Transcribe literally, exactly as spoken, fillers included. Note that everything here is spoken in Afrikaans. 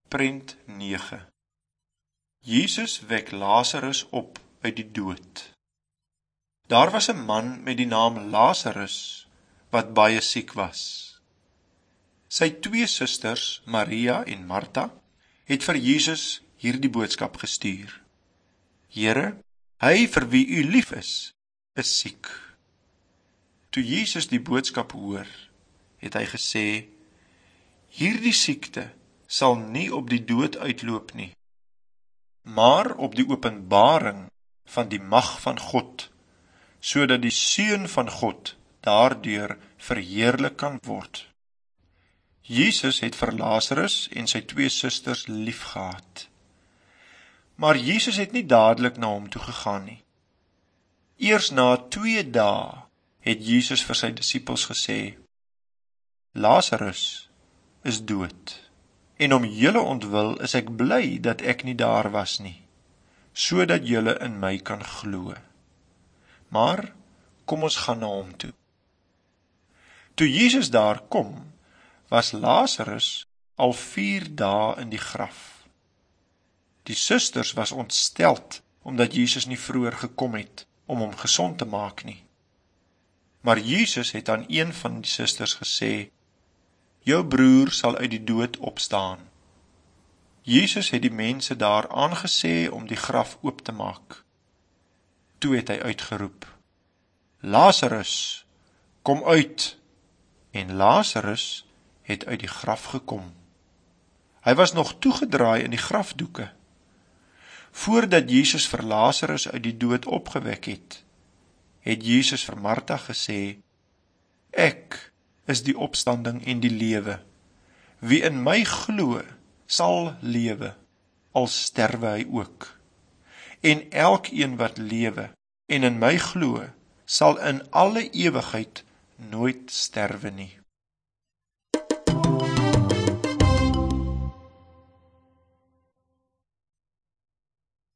Prent nege. Jesus wek Lazarus op uit die dood. Daar was 'n man met die naam Lazarus, wat baie siek was. Sy twee susters, Maria en Martha, het vir Jesus hierdie boodskap gestuur: Here, hy vir wie u lief is, is siek. Toe Jesus die boodskap hoor, het hy gesê: Hierdie siekte sal nie op die dood uitloop nie, maar op die openbaring van die mag van God, sodat die Seun van God daardeur verheerlik kan word. Jesus het vir Lazarus en sy twee susters liefgehad. Maar Jesus het nie dadelik na hom toe gegaan nie. Eers na twee dae het Jesus vir sy disippels gesê: Lazarus is dood, en om julle ontwil is ek bly dat ek nie daar was nie, sodat julle in my kan glo. Maar kom ons gaan na hom toe. Toe Jesus daar kom, was Lazarus al vier dae in die graf. Die susters was ontsteld, omdat Jesus nie vroeër gekom het om hom gesond te maak nie. Maar Jesus het aan een van die susters gesê: Jou broer sal uit die dood opstaan. Jesus het die mense daar aangesê om die graf oop te maak. Toe het hy uitgeroep: Lazarus, kom uit! En Lazarus het uit die graf gekom. Hy was nog toegedraai in die grafdoeke. Voordat Jesus vir Lazarus uit die dood opgewek het, het Jesus vir Martha gesê: Ek is die opstanding en die lewe. Wie in my glo, sal lewe, al sterwe hy ook. En elkeen wat lewe en in my glo, sal in alle ewigheid nooit sterwe nie.